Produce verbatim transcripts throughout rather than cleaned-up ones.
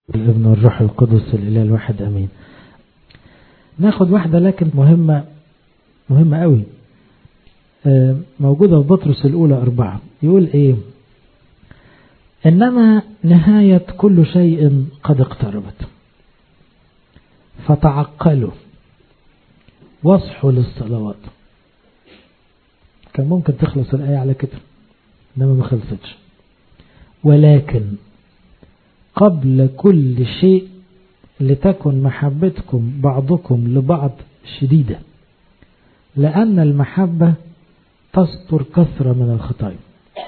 الابن والروح القدس الإله الواحد أمين. ناخد واحدة لكن مهمة مهمة قوي، موجودة في بطرس الأولى أربعة. يقول إيه؟ إنما نهاية كل شيء قد اقتربت فتعقلوا واصحوا للصلوات. كان ممكن تخلص الآية على كده، إنما ما خلصتش. ولكن قبل كل شيء لتكن محبتكم بعضكم لبعض شديدة، لأن المحبة تستر كثرة من الخطايا.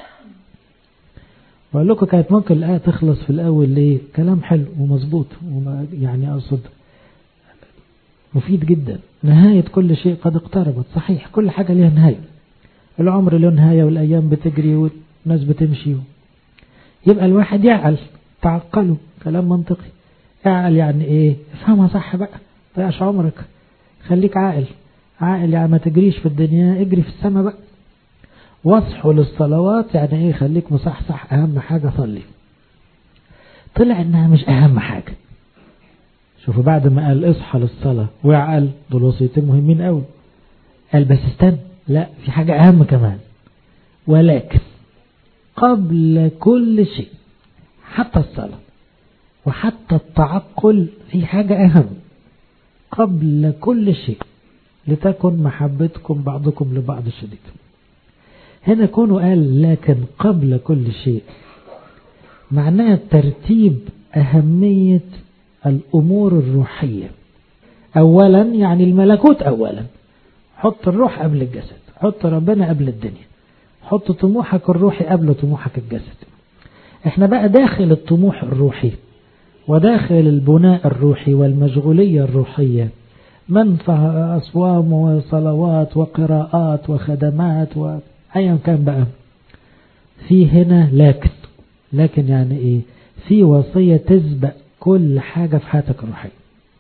وقال لكم كانت ممكن الآية تخلص في الأول ليه؟ كلام حلو ومظبوط، يعني أقصد مفيد جدا. نهاية كل شيء قد اقتربت. صحيح كل حاجة ليها نهاية، العمر له نهاية والأيام بتجري والناس بتمشي. يبقى الواحد يعقل، تعقلوا، كلام منطقي. اعقل يعني ايه؟ افهمها صح بقى، ضيعش عمرك، خليك عاقل. عاقل يعني ما تجريش في الدنيا، اجري في السماء بقى. واصحوا للصلوات يعني ايه؟ خليك مصحصح، اهم حاجة صلي. طلع انها مش اهم حاجة. شوفوا بعد ما قال اصحى للصلاة وعقل، دول وصيتين مهمين قوي. قال بس استنى، لا في حاجة اهم كمان. ولكن قبل كل شيء، حتى الصلاة وحتى التعقل، في حاجة أهم. قبل كل شيء لتكن محبتكم بعضكم لبعض شديد. هنا كونه قال لكن قبل كل شيء، معناه ترتيب أهمية الأمور الروحية. أولا يعني الملكوت أولا، حط الروح قبل الجسد، حط ربنا قبل الدنيا، حط طموحك الروحي قبل طموحك الجسد. احنا بقى داخل الطموح الروحي وداخل البناء الروحي والمشغولية الروحية، منفع أصوام وصلوات وقراءات وخدمات وأيا كان بقى. في هنا لكن لكن يعني ايه؟ في وصية تسبق كل حاجة في حياتك الروحية،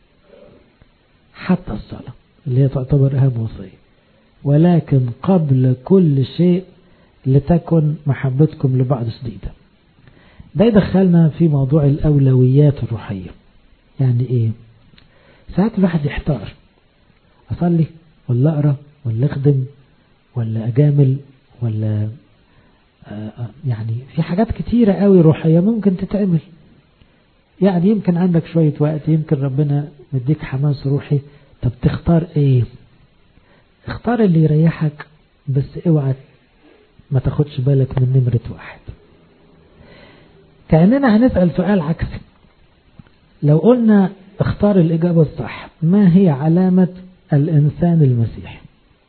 حتى الصلاة اللي هي تعتبر أهم وصية. ولكن قبل كل شيء لتكن محبتكم لبعض شديدة. ده يدخلنا في موضوع الأولويات الروحية. يعني إيه؟ ساعات الواحد يحتار، أصلي ولا أقرأ ولا أخدم ولا أجامل ولا آه يعني في حاجات كتيرة قوي روحية ممكن تتعمل. يعني يمكن عندك شوية وقت، يمكن ربنا مديك حماس روحي. طب تختار إيه؟ اختار اللي يريحك، بس اوعى ما تاخدش بالك من نمرة واحد. كأننا هنسأل سؤال عكسي. لو قلنا اختار الإجابة الصح، ما هي علامة الإنسان المسيحي؟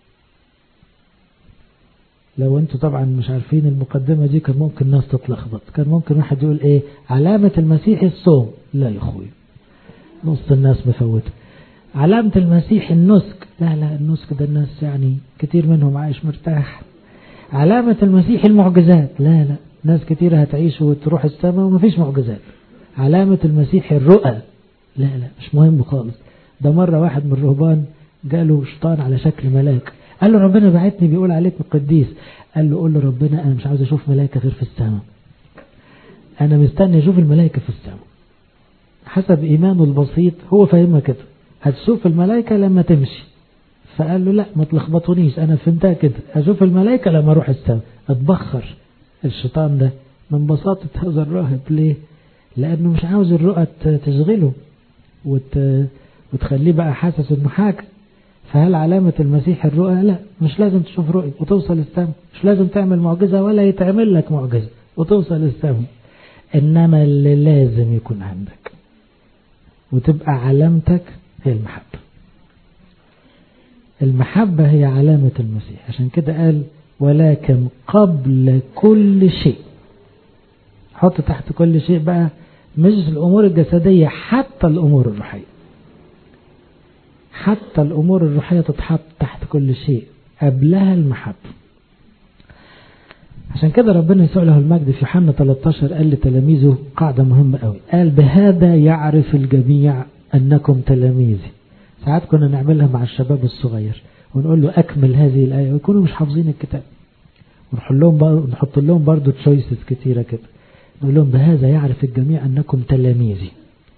لو انتوا طبعا مش عارفين المقدمة دي، كان ممكن الناس تتلخبط. كان ممكن واحد يقول ايه؟ علامة المسيحي الصوم. لا يا اخوي، نص الناس مفوته. علامة المسيحي النسك. لا لا، النسك ده الناس يعني كتير منهم عايش مرتاح. علامة المسيحي المعجزات. لا لا، ناس كتير هتعيش وتروح السماء ومفيش معجزات. علامة المسيحي الرؤى. لا لا، مش مهم خالص. ده مرة واحد من الرهبان جاله شيطان على شكل ملاك، قال له ربنا بعتني بيقول عليك القديس. قال له قول له ربنا أنا مش عاوز أشوف ملائكة غير في السماء، أنا مستني أشوف الملائكة في السماء. حسب إيمانه البسيط هو فاهمها كده، هتشوف الملائكة لما تمشي. فقال له لا ما تلخبطونيش، أنا فهمتها كده، أشوف الملائكة لما أروح السماء. اتبخر الشيطان ده من بساطة هذا الراهب. ليه؟ لأنه مش عاوز الرؤى تشغله وت... وتخليه بقى حاسس إنه حاجة. فهل علامة المسيح الرؤى؟ لا، مش لازم تشوف رؤية وتوصل السماء، مش لازم تعمل معجزة ولا يتعمل لك معجزة وتوصل السماء. إنما اللي لازم يكون عندك وتبقى علامتك هي المحبة. المحبة هي علامة المسيح. عشان كده قال ولكن قبل كل شيء. حط تحت كل شيء بقى مش الأمور الجسدية، حتى الأمور الروحية. حتى الأمور الروحية تتحط تحت كل شيء، قبلها المحبة. عشان كده ربنا يسوع له المجد في يوحنا ثلاثة عشر قال لتلاميذه قاعدة مهمة قوي. قال بهذا يعرف الجميع أنكم تلاميذي. ساعات كنا نعملها مع الشباب الصغير ونقول له أكمل هذه الآية ويكونوا مش حافظين الكتاب، ونحط لهم برضو نحط لهم برضو تشويسز كتيرة كده. نقول لهم بهذا يعرف الجميع أنكم تلاميذي.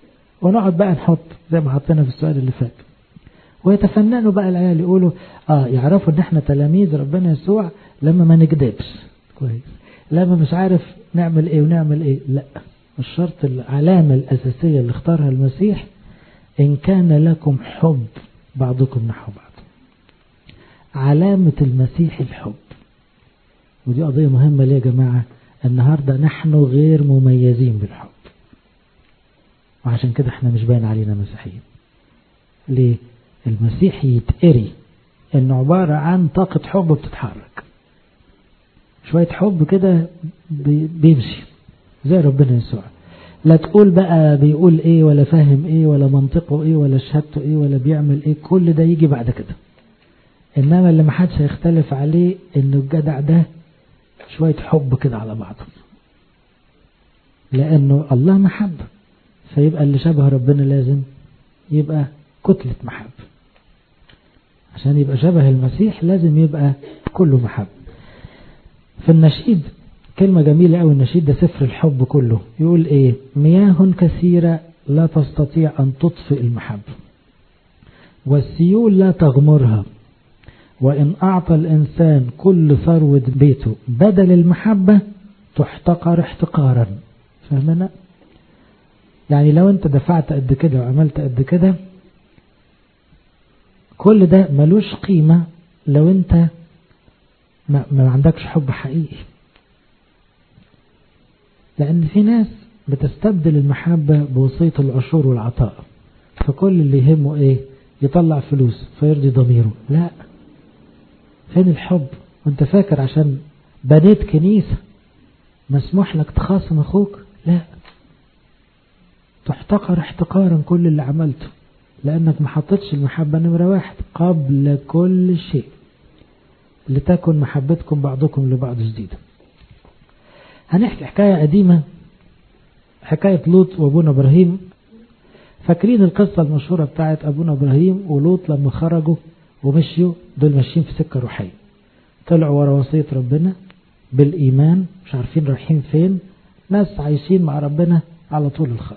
ونقعد بقى نحط زي ما حطينا في السؤال اللي فات، ويتفننوا بقى العيال يقولوا اه يعرفوا ان احنا تلاميذ ربنا يسوع لما ما نكذبش كويس، لما مش عارف نعمل ايه ونعمل ايه. لا، الشرط العلامة الأساسية اللي اختارها المسيح إن كان لكم حب بعضكم نحو بعض. علامة المسيح الحب، ودي قضية مهمة ليه يا جماعة؟ النهاردة نحن غير مميزين بالحب، وعشان كده احنا مش باين علينا مسيحيين. ليه؟ المسيح يتقري انه عبارة عن طاقة حب بتتحرك، شوية حب كده بيمشي زي ربنا يسوع. لا تقول بقى بيقول ايه ولا فاهم ايه ولا منطقه ايه ولا شهادته ايه ولا بيعمل ايه، كل ده يجي بعد كده. انما اللي محدش هيختلف عليه انه الجدع ده شوية حب كده على بعضه، لانه الله محبة، فيبقى اللي شبه ربنا لازم يبقى كتلة محبة. عشان يبقى شبه المسيح لازم يبقى كله محبة. في النشيد كلمة جميلة أوي، النشيد ده سفر الحب كله، يقول ايه؟ مياه كثيرة لا تستطيع أن تطفئ المحبة، والسيول لا تغمرها، وإن أعطى الإنسان كل ثروة بيته بدل المحبة تحتقر احتقارا. فهمنا؟ يعني لو أنت دفعت قد كده وعملت قد كده، كل ده ملوش قيمة لو أنت ما, ما عندكش حب حقيقي. لأن في ناس بتستبدل المحبة بوصية العشور والعطاء، فكل اللي يهمه إيه؟ يطلع فلوس فيرضي ضميره. لا، فين الحب؟ وانت فاكر عشان بنيت كنيسة مسموح لك تخاصم أخوك؟ لا، تحتقر احتقارا كل اللي عملته، لأنك ما حطيتش المحبة نمرة واحد قبل كل شيء. لتكن محبتكم بعضكم لبعض جديدة. هنحكي حكاية قديمة، حكاية لوط وابونا إبراهيم. فاكرين القصة المشهورة بتاعت أبونا إبراهيم ولوط لما خرجوا ومشيوا؟ دول ماشيين في سكة روحية، طلعوا ورا وصية ربنا بالإيمان، مش عارفين رايحين فين، ناس عايشين مع ربنا على طول الخط.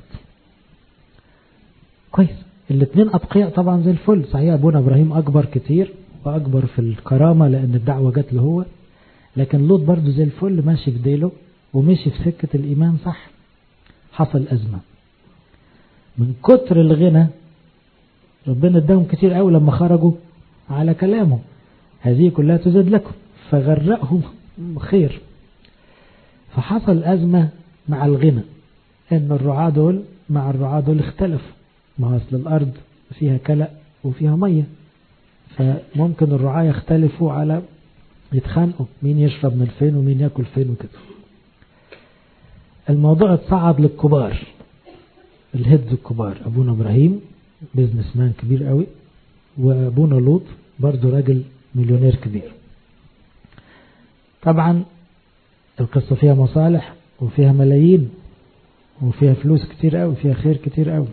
كويس، الاثنين أتقياء طبعا زي الفل. صحيح أبونا إبراهيم أكبر كتير وأكبر في الكرامة لأن الدعوة جات له هو، لكن لوط برضو زي الفل ماشي في ديله ومشي في سكة الإيمان صح. حصل أزمة من كتر الغنى، ربنا اداهم كتير قوي لما خرجوا على كلامه، هذه كلها تزاد لكم، فغرقهم خير. فحصل أزمة مع الغنى، ان الرعاة دول مع الرعاة دول اختلفوا. ما أصل الأرض فيها كلأ وفيها مية، فممكن الرعاة يختلفوا على يتخانقوا مين يشرب من فين ومين يأكل فين وكده. الموضوع اتصعد للكبار، الهيدز الكبار، أبونا إبراهيم بيزنس مان كبير قوي، وأبونا لوط برضو راجل مليونير كبير. طبعا القصة فيها مصالح وفيها ملايين وفيها فلوس كتير قوي، فيها خير كتير قوي.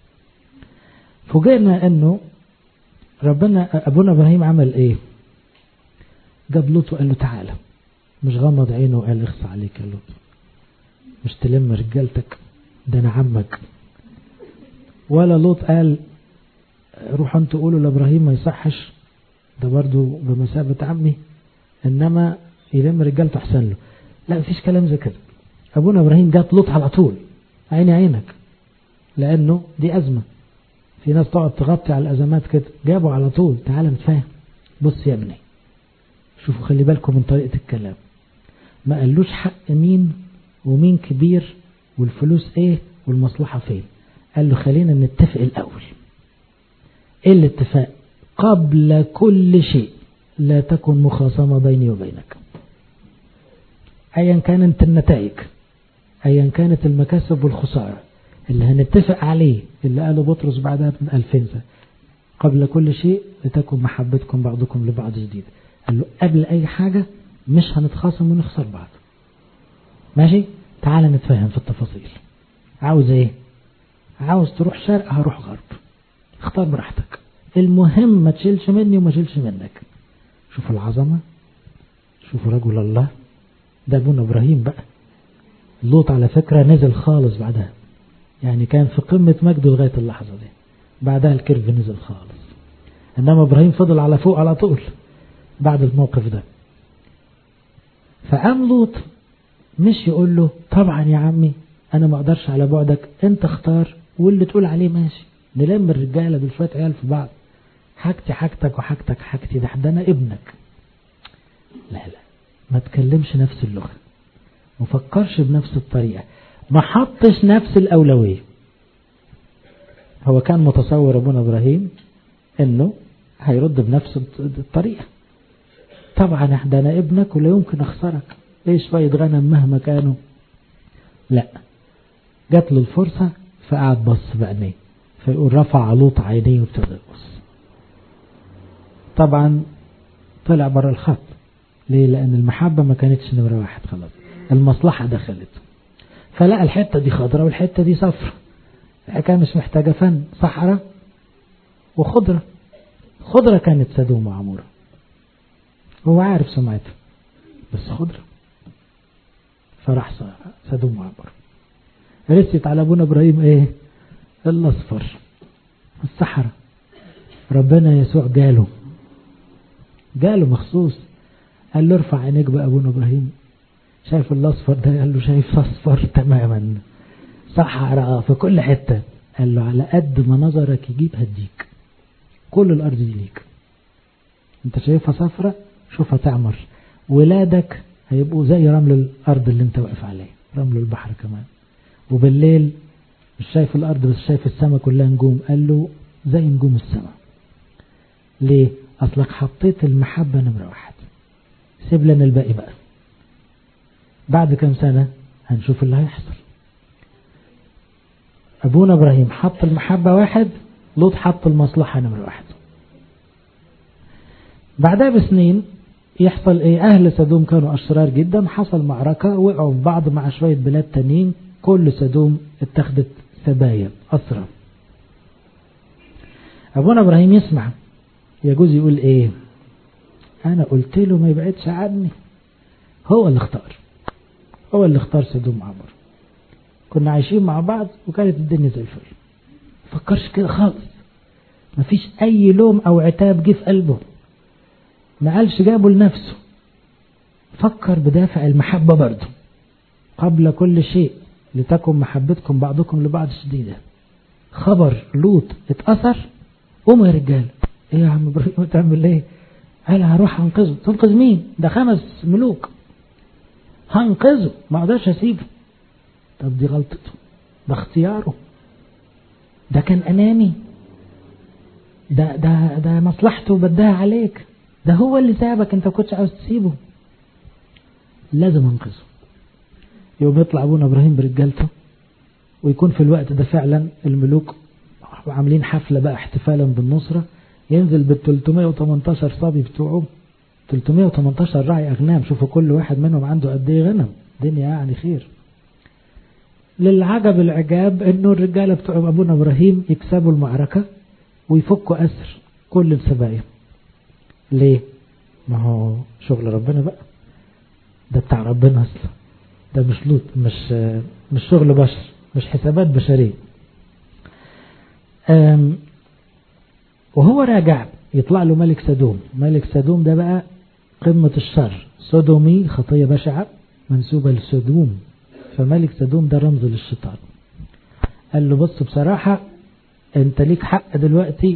فوجئنا انه ربنا ابونا إبراهيم عمل ايه؟ جاب لوط وقال له تعالى، مش غمض عينه وقال اخص عليك يا لوط، مش تلم رجالتك، ده انا عمك. ولا لوط قال روحوا انتوا قولوا لابراهيم ما يصحش، ده برضو بمثابة عمي، انما يلم رجالته احسن له. لا، مفيش كلام زي كده. ابونا إبراهيم جاب لوط على طول، عيني عينك، لانه دي ازمة. في ناس تقعد تغطي على الازمات كده، جابوا على طول تعالى نتفاهم. بص يا ابني، شوفوا خلي بالكم من طريقة الكلام، ما قالوش حق مين ومين كبير والفلوس ايه والمصلحة فين، قال له خلينا نتفق الاول. ايه الاتفاق؟ قبل كل شيء لا تكن مخاصمة بيني وبينك، ايا كانت النتائج، ايا كانت المكاسب والخسارة، اللي هنتفق عليه اللي قاله بطرس بعدها من ألفين سنة، قبل كل شيء لتكن محبتكم بعضكم لبعض جديدة. قال له قبل اي حاجة مش هنتخاصم ونخسر بعض، ماشي؟ تعال نتفاهم في التفاصيل. عاوز ايه؟ عاوز تروح شرق هروح غرب، اختار براحتك، المهم ما تشيلش مني وما تشيلش منك. شوفوا العظمة، شوفوا رجل الله، ده ابونا إبراهيم بقى. لوط على فكرة نزل خالص بعدها، يعني كان في قمة مجده لغاية اللحظة دي، بعدها الكيرف نزل خالص. إنما إبراهيم فضل على فوق على طول بعد الموقف ده. فقام لوط مش يقول له طبعا يا عمي أنا ما أقدرش على بعدك، أنت اختار واللي تقول عليه ماشي، نلم الرجالة بالشوية عيال في بعض، حاجتي حاجتك وحاجتك حاجتي، ده ده أنا ابنك. لا لا، ما تكلمش نفس اللغة، ما فكرش بنفس الطريقة، ما حطش نفس الأولوية. هو كان متصور أبونا إبراهيم إنه هيرد بنفس الطريقة، طبعا ده أنا ابنك ولا يمكن أخسرك، إيه شوية غنم مهما كانوا. لا، جات له الفرصة فقعد بص بعينيه، فيقول رفع لوط عينيه وابتدى يبص. طبعا طلع بره الخط. ليه؟ لأن المحبة ما كانتش نمرة واحد، خلاص المصلحة دخلت، فلقى الحتة دي خضرة والحتة دي صفرة، الحكاية مش محتاجة فن، صحراء وخضرة. خضرة كانت سدوم وعمورة، هو عارف سمعتها بس خضرة، فراح سدوم وعمورة. رست على ابونا ابراهيم ايه؟ الاصفر، الصحراء. ربنا يسوع جاله جاله مخصوص، قال له ارفع عينيك بقى ابونا ابراهيم، شايف الاصفر ده؟ قال له شايف اصفر تماما، صحراء في كل حتة. قال له على قد ما نظرك يجيب هديك، كل الارض دي ليك، انت شايفها صفرة شوفها تعمر، ولادك هيبقوا زي رمل الارض اللي انت واقف عليه، رمل البحر كمان، وبالليل مش شايف الارض بس شايف السماء كلها نجوم. قال له زي نجوم السماء. ليه؟ اصلك حطيت المحبة نمرة واحد، سيب لنا الباقي بقى، بعد كم سنة هنشوف اللي هيحصل. ابونا ابراهيم حط المحبة واحد، لوط حط المصلحة نمرة واحد. بعدها بسنين يحصل ايه؟ اهل سدوم كانوا اشرار جدا، حصل معركة، وقعوا في بعض مع شوية بلاد تانيين، كل سدوم اتخذت سبايا أسرى. ابونا ابراهيم يسمع، يجوز يقول ايه؟ انا قلت له ما يبعدش عني، هو اللي اختار، هو اللي اختار سدوم وعمورة، كنا عايشين مع بعض وكانت الدنيا زي الفل. فكرش كده خالص، مفيش اي لوم او عتاب جه في قلبه، ما قالش جابه لنفسه، فكر بدافع المحبة برضه. قبل كل شيء لتكن محبتكم بعضكم لبعض شديدة. خبر لوط اتأثر، قوموا يا رجال. ايه يا عم ابراهيم تعمل ايه؟ قال هروح انقذه. تنقذ مين؟ ده خمس ملوك، هنقذه، ما اقدرش اسيبه. طب دي غلطته، ده اختياره، ده كان اناني، ده ده ده مصلحته بدها عليك، ده هو اللي سابك، انت كنتش عاوز تسيبه، لازم انقذه. يوم يطلع ابونا ابراهيم برجالته، ويكون في الوقت ده فعلا الملوك عاملين حفلة بقى احتفالا بالنصرة، ينزل بال ثلاثمائة وثمانية عشر صبي بتوعه، ثلاثمائة وثمانية عشر راعي اغنام، شوفوا كل واحد منهم عنده قد ايه غنم، دنيا يعني خير. للعجب العجاب انه الرجالة بتوع ابونا ابراهيم يكسبوا المعركة ويفكوا اسر كل السبايا. ليه؟ ما هو شغل ربنا بقى، ده بتاع ربنا اصلا، ده مش لوط، مش مش شغل بشر، مش حسابات بشرية. وهو راجع يطلع له ملك سدوم. ملك سدوم ده بقى قمة الشر، سودومي، خطية بشعة منسوبة لسدوم، فملك سدوم ده رمز للشيطان. قال له بص بصراحة انت ليك حق دلوقتي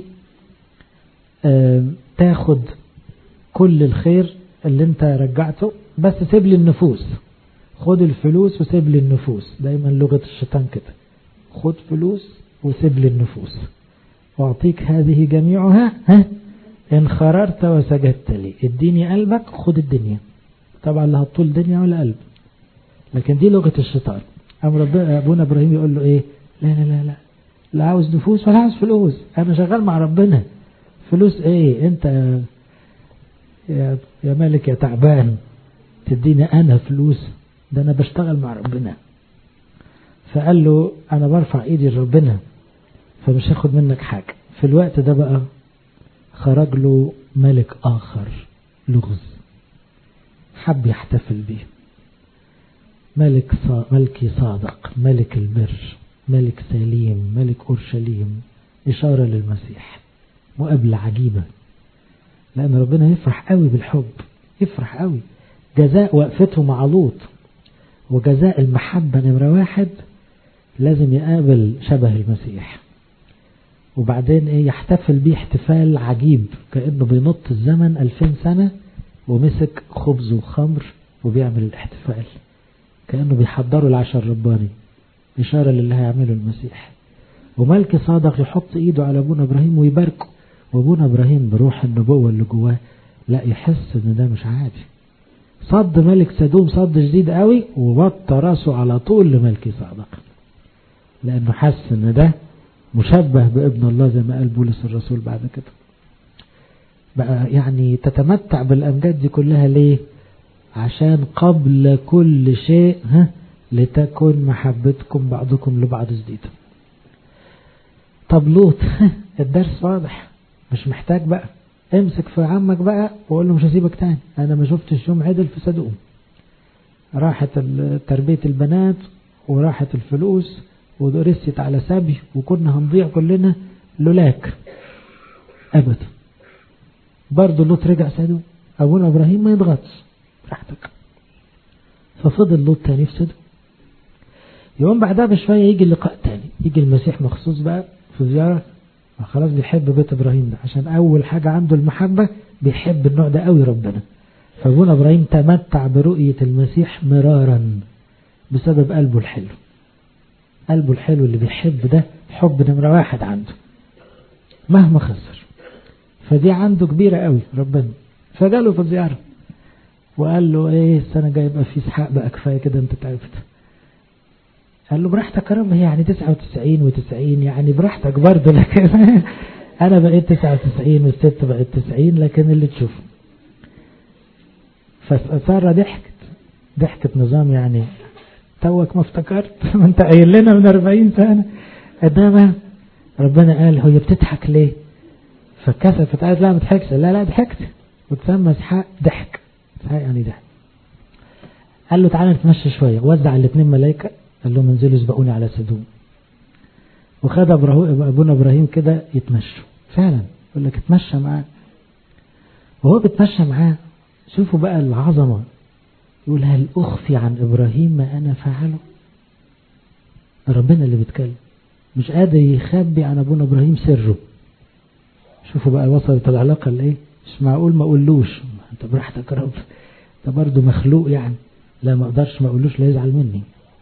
تاخد كل الخير اللي انت رجعته، بس سيب لي النفوس، خد الفلوس وسيب لي النفوس. دايما لغة الشيطان كده، خد فلوس وسيب لي النفوس، واعطيك هذه جميعها ها ان خررت وسجدت لي. اديني قلبك، خد الدنيا. طبعا لا هتطول دنيا ولا قلب، لكن دي لغة الشيطان. أم ربنا ابونا ابراهيم يقول له ايه؟ لا لا لا لا لا عاوز نفوس ولا عاوز فلوس، انا شغال مع ربنا. فلوس ايه انت يا, يا مالك يا تعبان تديني انا فلوس؟ ده انا بشتغل مع ربنا. فقال له انا برفع ايدي لربنا، فمش هاخد منك حاجة. في الوقت ده بقى خرج له ملك اخر لغز، حب يحتفل بيه، ملك صا... ملكي صادق، ملك البر، ملك سليم ملك أورشليم، إشارة للمسيح، مقابلة عجيبة. لأن ربنا يفرح قوي بالحب، يفرح قوي. جزاء وقفته مع لوط وجزاء المحبة نمرة واحد لازم يقابل شبه المسيح، وبعدين ايه يحتفل بيه احتفال عجيب كأنه بينط الزمن ألفين سنة ومسك خبز وخمر وبيعمل الاحتفال كأنه بيحضروا العشاء الرباني، إشارة للي هيعمله المسيح. وملك صادق يحط ايده على ابونا ابراهيم ويباركه، وابونا ابراهيم بروح النبوة اللي جواه لا يحس ان ده مش عادي. صد ملك سدوم صد جديد قوي ووطى راسه على طول لملك صادق، لانه حس ان ده مشبه بابن الله زي ما قال بولس الرسول بعد كده. بقى يعني تتمتع بالامجاد دي كلها ليه؟ عشان قبل كل شيء ها لتكن محبتكم بعضكم لبعض جديدة. طب لوط الدرس واضح، مش محتاج بقى امسك في عمك بقى وقول له مش هسيبك تاني، انا ما شفتش يوم عدل في سدوم. راحت تربية البنات وراحت الفلوس ودرست على سبي وكنا هنضيع كلنا لولاك ابدا. برضه لوط رجع سدوم، ابونا ابراهيم ما يضغطش راحتك، ففضل لوط تاني في سدوم. يوم بعدها بشوية يجي اللقاء تاني، يجي المسيح مخصوص بقى في زيارة، خلاص بيحب بيت ابراهيم ده عشان اول حاجة عنده المحبة، بيحب النوع ده قوي ربنا. فابونا ابراهيم تمتع برؤية المسيح مرارا بسبب قلبه الحلو. قلبه الحلو اللي بيحب ده حب نمرة واحد عنده مهما خسر، فدي عنده كبيرة قوي ربنا. فجاله في الزيارة وقال له ايه السنة جاية يبقى في اسحاق بقى، كفاية كده انت تعبت. قال له براحتك يا رب، هي يعني تسعة وتسعين وتسعين يعني براحتك برضه، لكن انا بقيت تسعة وتسعين والست بقيت تسعين، لكن اللي تشوفه. فسارة ضحكت ضحكت نظام يعني توك ما افتكرت ما انت قايل لنا من أربعين سنة. انما ربنا قال هي بتضحك ليه؟ فكسفت قالت لا ما تضحكش، لا لا ضحكت، وتسمى اسحاق ضحك. اسحاق يعني ضحك. قال له تعالى نتمشى شوية، وزع الاثنين ملائكة قال لهم انزلوا اسبقوني على سدوم. وخد ابونا ابراهيم كده يتمشوا فعلا، يقول لك اتمشى معاه. وهو بيتمشى معاه شوفوا بقى العظمة، يقول هل أخفي عن إبراهيم ما أنا فعله؟ ربنا اللي بيتكلم، مش قادر يخبي عن أبونا إبراهيم سره. شوفوا بقى وصلت العلاقة لإيه؟ مش معقول ما أقولوش أنت براحتك يا رب، أنت برضه مخلوق يعني، لا ما أقدرش ما أقولوش لا يزعل مني،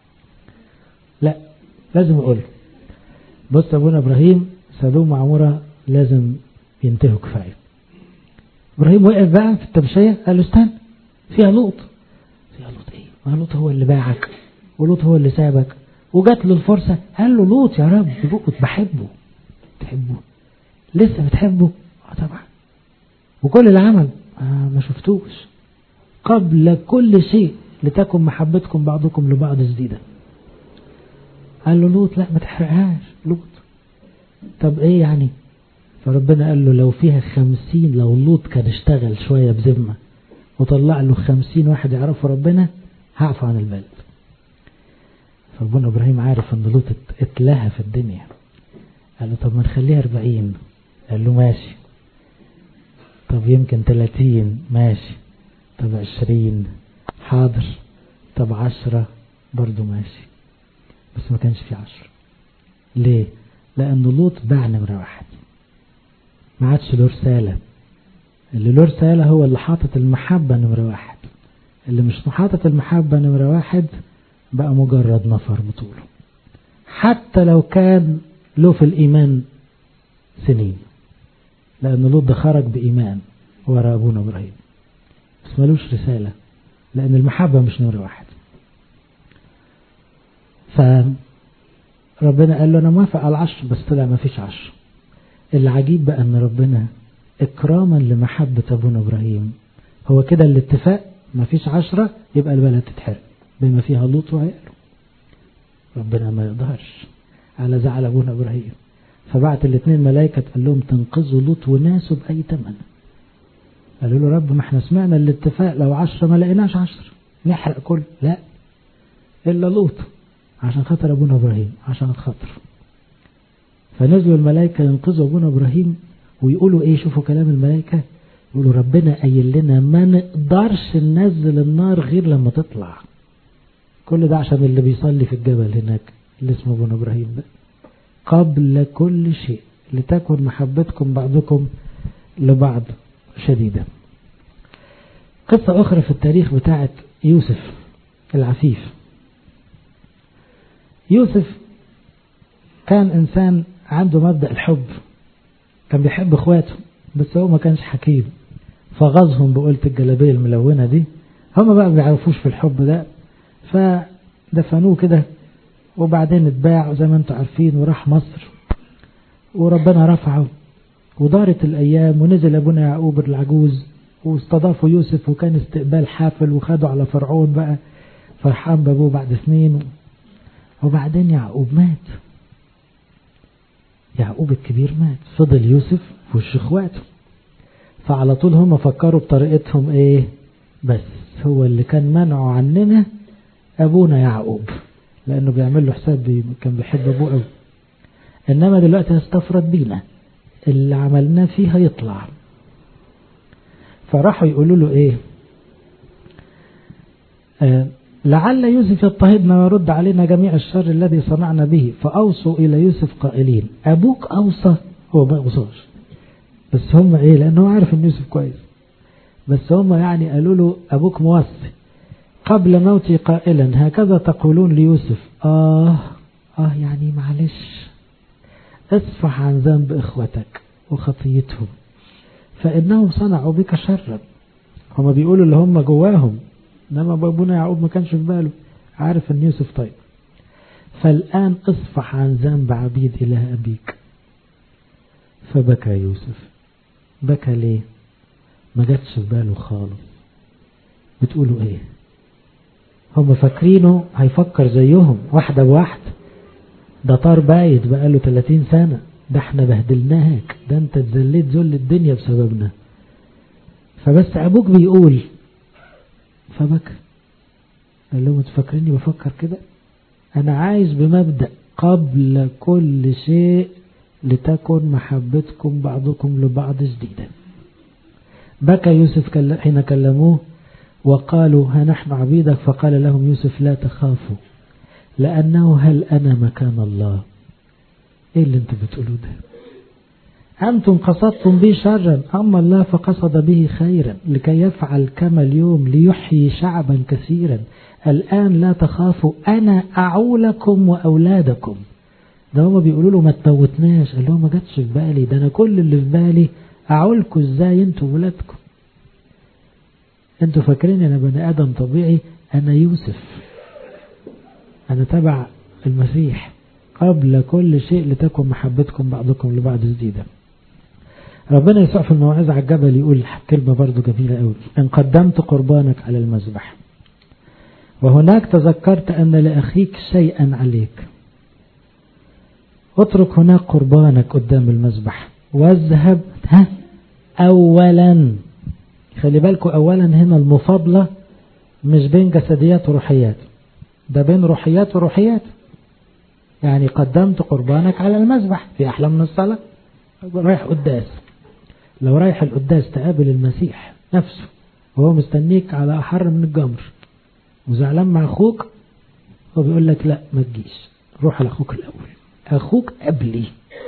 لا لازم أقول. بص أبونا إبراهيم سدوم وعمورة لازم ينتهوا كفاية. إبراهيم وقف بقى في التمشية قال له استنى فيها لوط. فيها لوط ايه؟ ما لوط هو اللي باعك ولوط هو اللي سابك، وجات له الفرصة قال له لوط يا رب كنت بحبه. تحبه لسه بتحبه؟ اه طبعا. وكل اللي عمل آه ما شفتوش. قبل كل شيء لتكن محبتكم بعضكم لبعض جديدة. قال له لوط لا ما تحرقهاش لوط. طب ايه يعني؟ فربنا قال له لو فيها خمسين، لو لوط كان اشتغل شوية بذمة وطلع له خمسين واحد يعرفوا ربنا هعفو عن البلد. فربنا إبراهيم عارف ان لوط اتلهى في الدنيا، قال له طب ما نخليها أربعين. قال له ماشي. طب يمكن تلاتين ماشي. طب عشرين حاضر. طب عشرة برضو ماشي. بس ما كانش في عشرة. ليه؟ لأن لوط باع نمرة واحد، ما عادش له رسالة. اللي له رسالة هو اللي حاطط المحبة نمرة واحد. اللي مش حاطط المحبة نمرة واحد بقى مجرد نفر بطوله، حتى لو كان له في الإيمان سنين، لأن لوط ده خرج بإيمان وراء أبونا إبراهيم بس ملوش رسالة، لأن المحبة مش نمرة واحد. فربنا قال له أنا موافق على العشر، بس طلع ما فيش عشر. العجيب بقى أن ربنا إكراما لمحبة أبونا إبراهيم هو كده الاتفاق، ما فيش عشرة يبقى البلد تتحرق بما فيها لوط وعياله. ربنا ما يقدرش على زعل أبونا إبراهيم، فبعت الاثنين ملائكة قال لهم تنقذوا لوط وناسه بأي ثمن. قالوا له رب ما احنا سمعنا الاتفاق، لو عشرة ما لقيناش عشرة نحرق كل، لا إلا لوط عشان خاطر أبونا إبراهيم، عشان خاطر. فنزلوا الملائكة ينقذوا أبونا إبراهيم ويقولوا إيه؟ شوفوا كلام الملائكة، يقولوا ربنا قايل لنا ما نقدرش ننزل النار غير لما تطلع. كل ده عشان اللي بيصلي في الجبل هناك اللي اسمه ابونا إبراهيم ده. قبل كل شيء لتكن محبتكم بعضكم لبعض شديدة. قصة أخرى في التاريخ بتاعت يوسف العفيف. يوسف كان إنسان عنده مبدأ الحب، كان بيحب إخواته بس هو ما كانش حكيم، فغزهم بقولة الجلابية الملونة دي. هم بقى بيعرفوش في الحب ده، فدفنوه كده وبعدين اتباع زي ما انتم عارفين وراح مصر، وربنا رفعه ودارت الأيام ونزل أبونا يعقوب العجوز واستضافوا يوسف وكان استقبال حافل وخدوا على فرعون بقى فرحان بابوه بعد سنين. وبعدين يعقوب مات، يعقوب الكبير مات، فضل يوسف في وش اخواته. فعلى طول هم فكروا بطريقتهم ايه؟ بس هو اللي كان منعه عننا أبونا يعقوب، لأنه بيعمل له حساب كان بيحب أبوه قوي. إنما دلوقتي هستفرد بينا، اللي عملناه فيه هيطلع. فراحوا يقولوا له إيه؟ آه لعل يوسف يضطهدنا ويرد علينا جميع الشر الذي صنعنا به، فأوصوا إلى يوسف قائلين أبوك أوصى. هو ما أوصاش، بس هم إيه؟ لأنه عارف إن يوسف كويس، بس هم يعني قالوا له أبوك موصي قبل موتي قائلا هكذا تقولون ليوسف. آه آه يعني معلش، اصفح عن ذنب إخوتك وخطيتهم فإنهم صنعوا بك شرا. هم بيقولوا اللي هم جواهم، إنما بابونا يعقوب ما كانش في باله، عارف إن يوسف طيب. فالآن اصفح عن ذنب عبيد إله أبيك. فبكى يوسف. بكى ليه؟ ما جاتش في باله خالص. بتقولوا إيه؟ هم فاكرينه هيفكر زيهم واحدة بواحدة، ده طار بايت بقاله ثلاثين سنة، ده احنا بهدلناك، ده انت اتذليت ذل الدنيا بسببنا. فبس أبوك بيقول. فبكى قال لهم تفكريني بفكر كده؟ أنا عايز بمبدأ قبل كل شيء لتكن محبتكم بعضكم لبعض جديدا. بكى يوسف حين كلموه وقالوا ها نحن عبيدك، فقال لهم يوسف لا تخافوا لأنه هل أنا مكان الله. إيه اللي انتوا بتقولوا ده؟ أنتم قصدتم به شرا، أما الله فقصد به خيرا لكي يفعل كما اليوم ليحيي شعبا كثيرا. الآن لا تخافوا أنا أعولكم وأولادكم. ده هم بيقولوا له ما تموتناش، قال لهم ما جاتش في بالي، ده أنا كل اللي في بالي أعولكم إزاي انتوا ولادكم. انتوا فاكرين أنا بني آدم طبيعي؟ أنا يوسف، أنا تبع المسيح. قبل كل شيء لتكن محبتكم بعضكم لبعض جديدا. ربنا يسوع في الموعظة على الجبل يقول كلمة برضو جميلة قوي: إن قدمت قربانك على المذبح وهناك تذكرت أن لأخيك شيئا عليك، اترك هناك قربانك قدام المذبح واذهب ها أولا. خلي بالكم أولا هنا المفاضلة مش بين جسديات وروحيات، ده بين روحيات وروحيات. يعني قدمت قربانك على المذبح في أحلى من الصلاة. رايح قداس، لو رايح القداس تقابل المسيح نفسه وهو مستنيك على أحر من الجمر وزعلان مع أخوك، هو بيقول لك لا ما تجيش، روح لأخوك الأول، أخوك قبلي،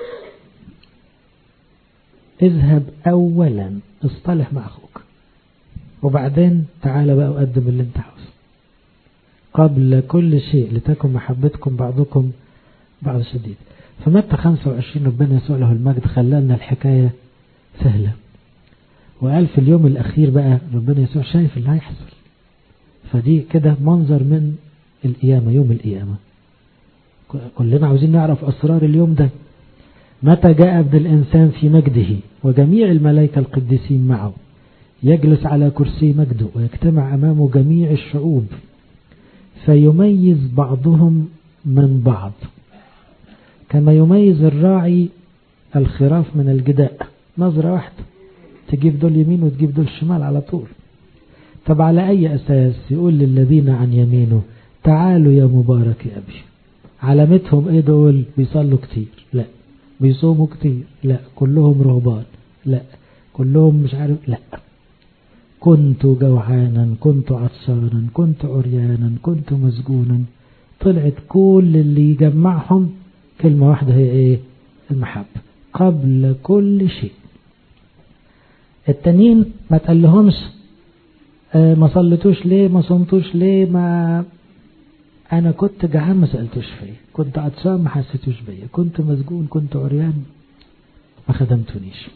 اذهب أولا اصطلح مع أخوك وبعدين تعال بقى وقدم اللي انت عاوزه. قبل كل شيء لتكن محبتكم بعضكم بعض شديد. فمتى خمسة وعشرين ربنا يسوع له المجد خلالنا الحكاية سهلة، وقال في اليوم الأخير بقى ربنا يسوع شايف اللي هيحصل. فدي كده منظر من القيامة، يوم القيامة. كلنا عاوزين نعرف أسرار اليوم ده. متى جاء ابن الإنسان في مجده وجميع الملائكة القديسين معه، يجلس على كرسي مجده ويجتمع أمامه جميع الشعوب، فيميز بعضهم من بعض كما يميز الراعي الخراف من الجداء. نظرة واحدة تجيب دول يمين وتجيب دول شمال على طول. طب على أي أساس؟ يقول للذين عن يمينه تعالوا يا مبارك أبي علامتهم ايه دول؟ بيصلوا كتير؟ لا. بيصوموا كتير؟ لا. كلهم رهبان؟ لا. كلهم مش عارف؟ لا. كنت جوعانا، كنت عطشانا، كنت عريانا، كنت مسجونا. طلعت كل اللي يجمعهم كلمة واحدة، هي ايه؟ المحبة قبل كل شيء. التانيين ما تقلهمش اه ما صلتوش ليه، ما صمتوش ليه، ما انا كنت جعان ما سألتوش فيه، كنت عطشان ما حسيتوش بيا، كنت مسجون، كنت عريان ما خدمتونيش.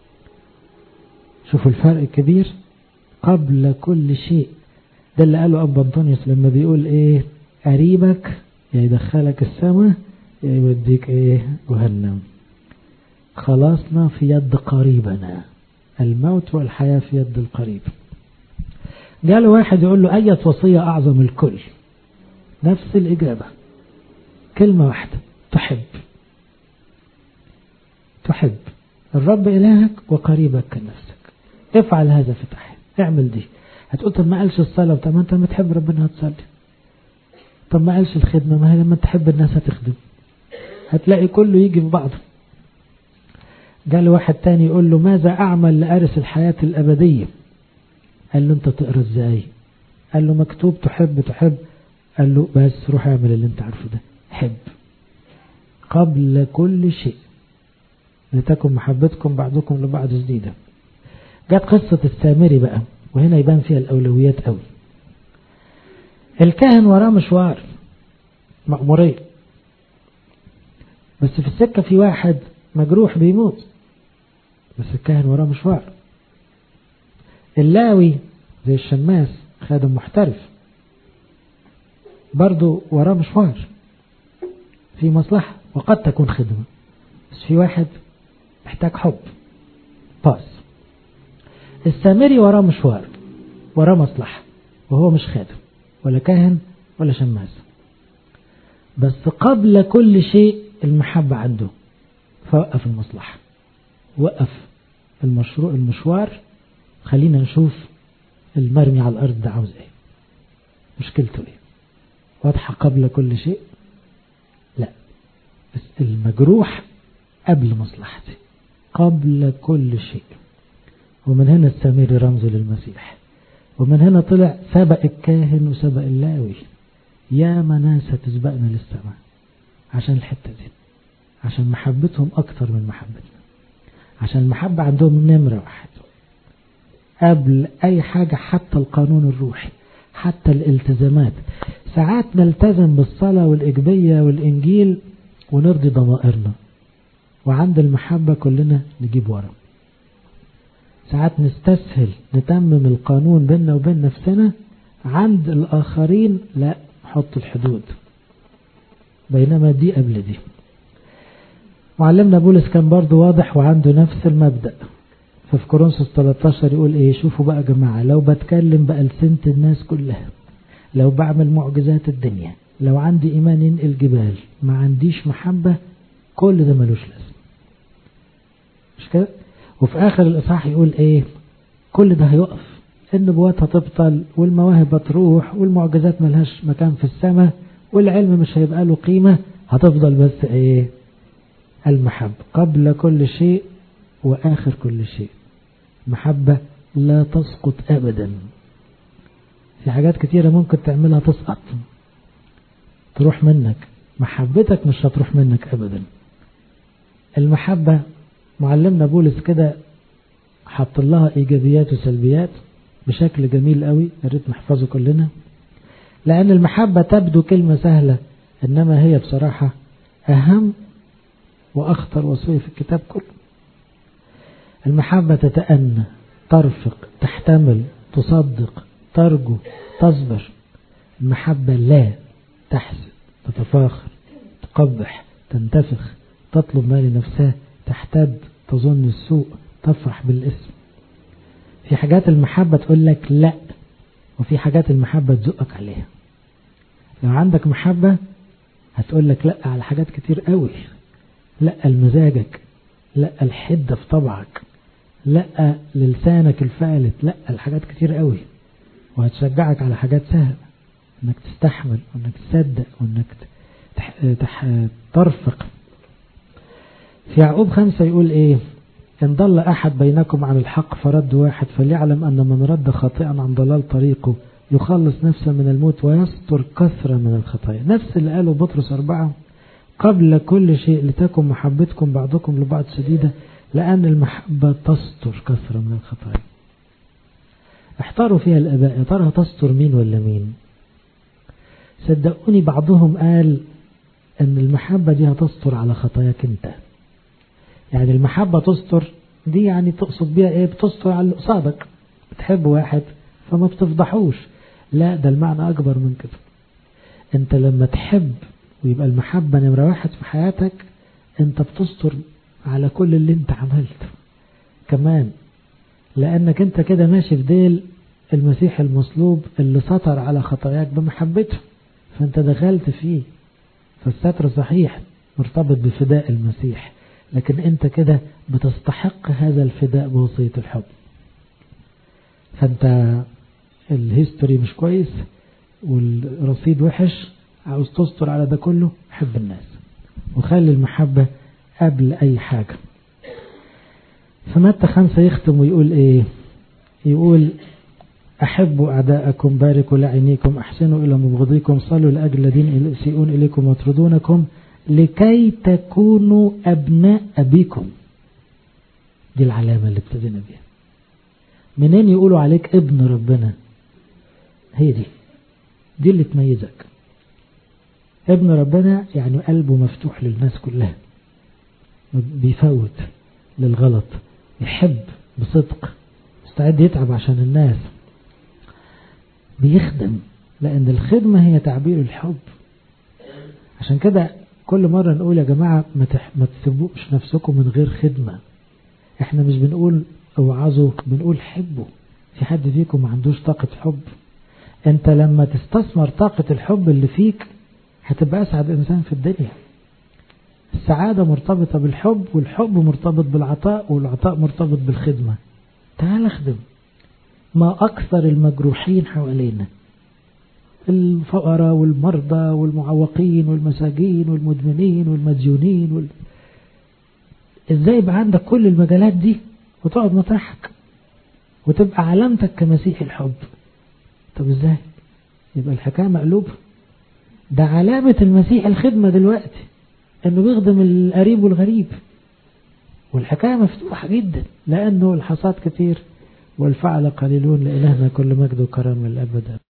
شوفوا الفرق الكبير. قبل كل شيء. ده اللي قاله أبا أنطونيوس لما بيقول ايه؟ قريبك يا يدخلك السماء يا يوديك ايه؟ جهنم. خلاصنا في يد قريبنا، الموت والحياة في يد القريب. قال واحد يقول له أية وصية أعظم الكل؟ نفس الإجابة، كلمة واحدة، تحب. تحب الرب إلهك وقريبك كنفسك. افعل هذا في تحب، اعمل دي. هتقول طب ما قالش الصلاة؟ طب ما انت لما تحب ربنا هتصلي. طب ما قالش الخدمة؟ ما هي لما تحب الناس هتخدم. هتلاقي كله يجي في بعضه. قال واحد تاني يقول له ماذا أعمل لأرث الحياة الأبدية؟ قال له انت تقرأ ازاي؟ قال له مكتوب تحب تحب. قال له بس روح اعمل اللي انت عارفه ده، حب قبل كل شيء لتكن محبتكم بعضكم لبعض جديدة. جت قصة السامري بقى، وهنا يبان فيها الأولويات قوي. الكاهن وراه مشوار مأمورية، بس في السكة في واحد مجروح بيموت، بس الكاهن وراه مشوار. اللاوي زي الشماس خادم محترف، برضو وراه مشوار في مصلحة وقد تكون خدمة، بس في واحد محتاج حب باس. السامري وراه مشوار، وراه مصلحة، وهو مش خادم ولا كاهن ولا شماس، بس قبل كل شيء المحبة عنده، فوقف المصلحة، وقف المشروع المشوار. خلينا نشوف المرمي على الأرض ده عاوز ايه، مشكلته ايه، واضحة قبل كل شيء؟ لا، بس المجروح قبل مصلحتي، قبل كل شيء. ومن هنا السامري رمز للمسيح، ومن هنا طلع سبق الكاهن وسبق اللاوي. يا مناس تسبقنا للسماء عشان الحتة دي، عشان محبتهم أكتر من محبتنا، عشان المحبة عندهم نمرة واحد قبل أي حاجة، حتى القانون الروحي، حتى الالتزامات. ساعات نلتزم بالصلاة والإجبية والإنجيل ونرضي ضمائرنا، وعند المحبة كلنا نجيب ورا. ساعات نستسهل نتمم القانون بيننا وبين نفسنا، عند الآخرين لا، نحط الحدود، بينما دي قبل دي. معلمنا بولس كان برضو واضح وعنده نفس المبدأ. ففي كورنثوس ثلاثة عشر يقول ايه؟ شوفوا بقى جماعة، لو بتكلم بألسنة الناس كلها، لو بعمل معجزات الدنيا، لو عندي إيمان ينقل جبال، ما عنديش محبة، كل ده ملوش لازم. مش كده؟ وفي آخر الإصحاح يقول ايه؟ كل ده هيقف، النبوات هتبطل، والمواهب هتروح، والمعجزات ملهاش مكان في السماء، والعلم مش هيبقى له قيمة، هتفضل بس ايه؟ المحبة قبل كل شيء وآخر كل شيء. محبة لا تسقط أبدا. في حاجات كتيرة ممكن تعملها تسقط، تروح منك، محبتك مش هتروح منك أبدا. المحبة معلمنا بولس كده حط لها إيجابيات وسلبيات بشكل جميل قوي، يا ريت نحفظه كلنا. لأن المحبة تبدو كلمة سهلة، إنما هي بصراحة أهم وأخطر وصية في الكتاب كله. المحبة تتأنى، ترفق، تحتمل، تصدق، ترجو، تصبر. المحبة لا تحسد، تتفاخر، تقبح، تنتفخ، تطلب ما لنفسها، تحتد، تظن السوء، تفرح بالاسم. في حاجات المحبة تقول لك لا، وفي حاجات المحبة تزقك عليها. لو عندك محبة هتقول لك لا على حاجات كتير قوي، لا لمزاجك، لا الحدة في طبعك، لا للسانك الفالت، لا الحاجات كتير قوي. وهتشجعك على حاجات سهلة، انك تستحمل وانك تصدق وانك ترفق. في يعقوب خمسة يقول ايه؟ إن ضل أحد بينكم عن الحق فرد واحد فليعلم أن من رد خاطئا عن ضلال طريقه يخلص نفسه من الموت ويستر كثرة من الخطايا. نفس اللي قاله بطرس أربعة: قبل كل شيء لتكن محبتكم بعضكم لبعض شديدة لأن المحبة تستر كثرة من الخطايا. احتاروا فيها الآباء، يا ترى تستر مين ولا مين؟ صدقوني بعضهم قال أن المحبة دي هتستر على خطاياك أنت. يعني المحبة تستر دي يعني تقصد بيها ايه؟ بتستر على اللي قصادك. بتحب واحد فما بتفضحوش. لا، ده المعنى أكبر من كده. أنت لما تحب ويبقى المحبة نمرة واحد في حياتك، أنت بتستر على كل اللي أنت عملته كمان، لأنك أنت كده ماشي في ديل المسيح المصلوب اللي سطر على خطاياك بمحبته، فأنت دخلت فيه. فالستر صحيح مرتبط بفداء المسيح، لكن أنت كده بتستحق هذا الفداء بوصية الحب. فأنت الهيستوري مش كويس والرصيد وحش، عاوز تستر على ده كله، حب الناس وخلي المحبة قبل أي حاجة. فمتى خمسة يختم ويقول إيه؟ يقول: أحبوا أعداءكم، باركوا لعينيكم، أحسنوا إلى مبغضيكم، صلوا لأجل الذين يسيئون إليكم ويطردونكم لكي تكونوا أبناء أبيكم. دي العلامة اللي ابتدينا بيها. منين يقولوا عليك ابن ربنا؟ هي دي دي اللي تميزك. ابن ربنا يعني قلبه مفتوح للناس كلها، بيفوت للغلط، يحب بصدق، مستعد يتعب عشان الناس، بيخدم، لأن الخدمة هي تعبير الحب. عشان كده كل مرة نقول يا جماعة ما, تح... ما تسيبوش نفسكم من غير خدمة. احنا مش بنقول اوعظوا، بنقول حبوا. في حد فيكم ما عندوش طاقة حب؟ انت لما تستثمر طاقة الحب اللي فيك هتبقى أسعد إنسان في الدنيا. السعادة مرتبطة بالحب، والحب مرتبط بالعطاء، والعطاء مرتبط بالخدمة. تعال اخدم. ما أكثر المجروحين حوالينا، الفقراء والمرضى والمعوقين والمساجين والمدمنين والمديونين وال... ازاي يبقى عندك كل المجالات دي وتقعد مطرحك وتبقى علامتك كمسيح الحب؟ طب ازاي؟ يبقى الحكاية مقلوبة. ده علامة المسيح الخدمة دلوقتي، انه بيخدم القريب والغريب، والحكاية مفتوحة جدا، لأنه الحصاد كتير والفعل قليلون. لإلهنا كل مجد وكرم الأبد.